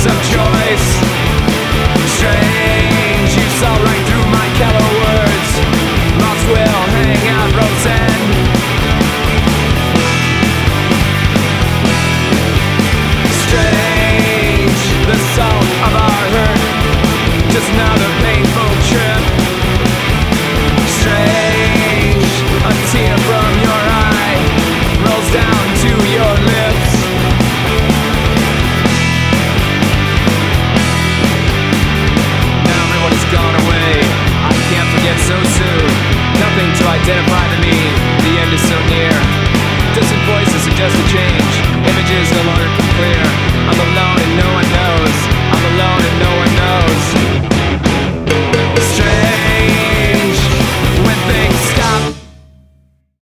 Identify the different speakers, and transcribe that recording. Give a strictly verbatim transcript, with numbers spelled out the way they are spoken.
Speaker 1: sense of choice. Strange, you saw right through my callow words. Moths will hang out rope's end. Strange, the salt of our hurt, just another painful trip. Strange, a tear from your eye rolls down to your lips. Now everyone has gone away, I can't forget so soon. Nothing to identify to me, the end is so near. Distant voices suggest a change.